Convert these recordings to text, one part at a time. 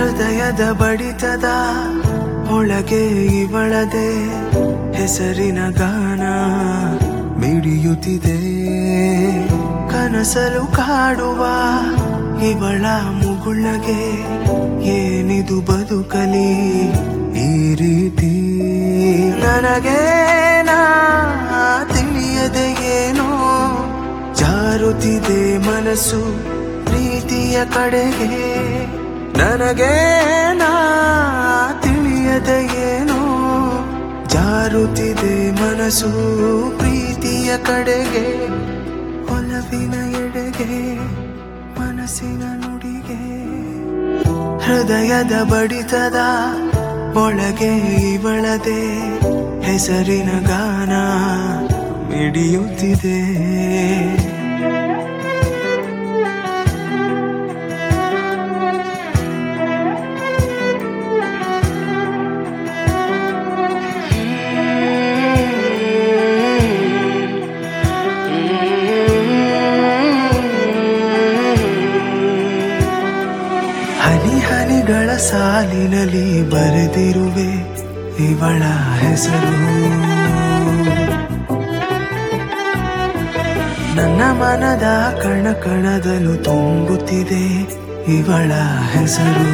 ಹೃದಯದ ಬಡಿತದ ಒಳಗೆ ಇವಳದೆ ಹೆಸರಿನ ಗಾನ ಮಿಡಿಯುತ್ತಿದೆ. ಕನಸಲು ಕಾಡುವ ಇವಳ ಮುಗುಳಗೆ ಏನಿದು ಬದುಕಲಿ ಈ ರೀತಿ. ನನಗೆ ನಾ ತಿಳಿಯದೆ ಏನೋ ಜಾರುತ್ತಿದೆ ಮನಸ್ಸು ಪ್ರೀತಿಯ ಕಡೆಗೆ. ನನಗೆ ನಾ ತಿಳಿಯದೆ ಏನೋ ಜಾರುತ್ತಿದೆ ಮನಸ್ಸು ಪ್ರೀತಿಯ ಕಡೆಗೆ. ಒಲವಿನ ಎಡೆಗೆ ಮನಸ್ಸಿನ ನುಡಿಗೆ ಹೃದಯದ ಬಡಿತದ ಒಳಗೆ ಇವಳದೆ ಹೆಸರಿನ ಗಾನ ಮಿಡಿಯುತ್ತಿದೆ. ಹನಿ ಹನಿಗಳ ಸಾಲಿನಲ್ಲಿ ಬರೆದಿರುವೆ ಇವಳ ಹೆಸರು. ನನ್ನ ಮನದ ಕಣ ಕಣದಲ್ಲೂ ತುಂಬುತ್ತಿದೆ ಇವಳ ಹೆಸರು.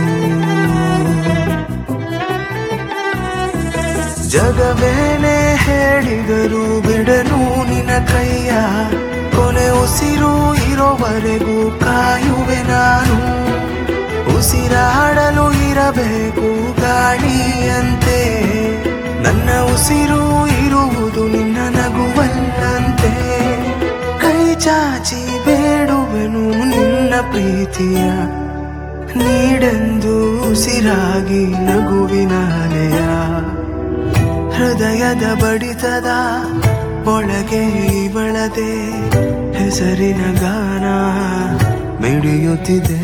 ಜಗವೇನೆ ಹೇಳಿದರು ಬಿಡನು ನಿನ್ನ ಕೈಯ, ಕೊನೆ ಉಸಿರು ಇರೋವರೆಗೂ ಕಾಯುವೆ ನಾನು. ಉಸಿರಾಡಲು ಇರಬೇಕು ಗಾಳಿಯಂತೆ, ನನ್ನ ಉಸಿರು ಇರುವುದು ನಿನ್ನ ನಗುವಲ್ಲಂತೆ. ಕೈ ಚಾಚಿ ಬೇಡುವೆನು ನಿನ್ನ ಪ್ರೀತಿಯ, ನೀಡೆಂದು ಉಸಿರಾಗಿ ನಗುವಿನ ಅಲೆಯ. ಹೃದಯದ ಬಡಿತದ ಒಳಗೆ ಇವಳದೆ ಹೆಸರಿನ ಗಾನ ಮಿಡಿಯುತ್ತಿದೆ.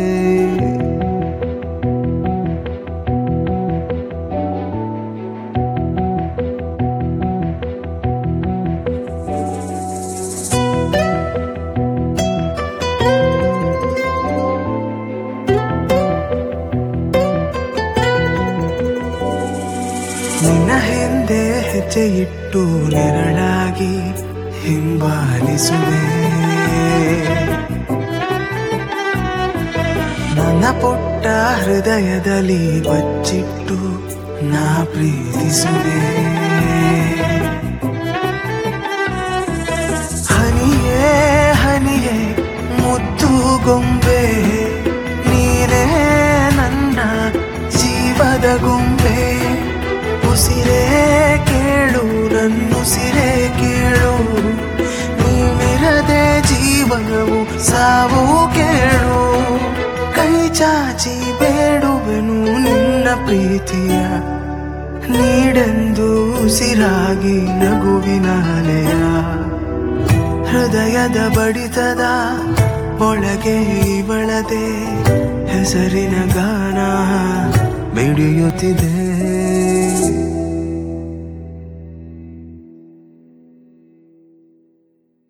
ನಿನ್ನ ಹಿಂದೆ ಹೆಜ್ಜೆ ಇಟ್ಟು ನೆರಳಾಗಿ ಹಿಂಬಾಲಿಸುವೆ. ನನ್ನ ಪುಟ್ಟ ಹೃದಯದಲ್ಲಿ ಬಚ್ಚಿಟ್ಟು ನಾ ಪ್ರೀತಿಸುವೆ. ಹನಿಯೇ ಹನಿಯೇ ಮುದ್ದು ಗೊಂಬೆ, ನೀನೇ ನನ್ನ ಜೀವದ ಗೊಂಬೆ. ಉಸಿರೇ ಕೇಳು ನನ್ನುಸಿರೇ ಕೇಳು, ನೀನಿರದೆ ಜೀವನವು ಸಾವು ಕೇಳು. ಕೈ ಚಾಚಿ ಬೇಡುವೆನು ನಿನ್ನ ಪ್ರೀತಿಯ, ನೀಡೆಂದು ಉಸಿರಾಗಿ ನಗುವಿನ ಅಲೆಯ. ಹೃದಯದ ಬಡಿತದ ಒಳಗೆ ಇವಳದೆ ಹೆಸರಿನ ಗಾನ ಮಿಡಿಯುತ್ತಿದೆ.